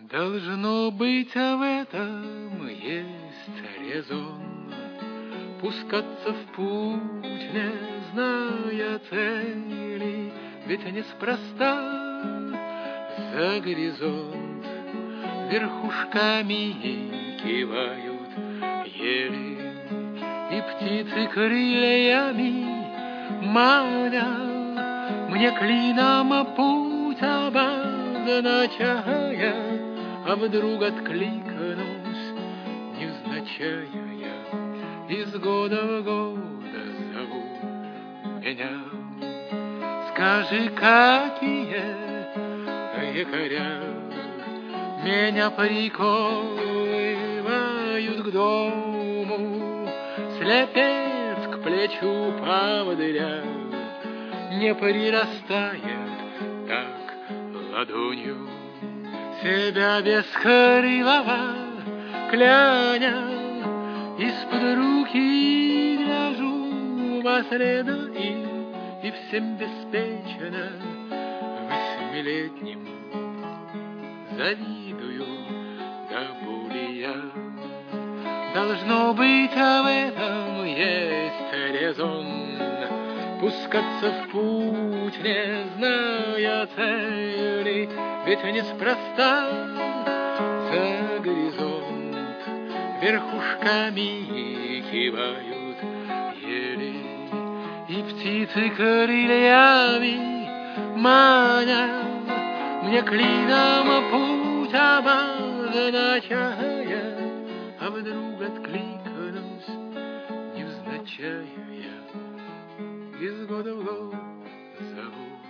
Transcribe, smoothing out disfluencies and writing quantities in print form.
Должно быть, в этом есть резон. Пускаться в путь, не зная цели, ведь неспроста за горизонт верхушками кивают ели, и птицы крыльями маня мне клином путь обозначая, а вдруг откликнусь невзначай. Из года в год зовут меня. Скажи, какие якоря меня приковывают к дому? Слепец к плечу поводыря не прирастает так ладонью, себя бескрылого кляня. Из-под руки гляжу во след и всем беспечно восьмилетним завидую до боли я. Должно быть, в этом есть резон. Пускаться в путь, не зная цели, ведь неспроста за горизонт верхушками кивают ели, и птицы крыльями маня мне клином путь обозначая, а вдруг откликнусь невзначай. Из года в год зовут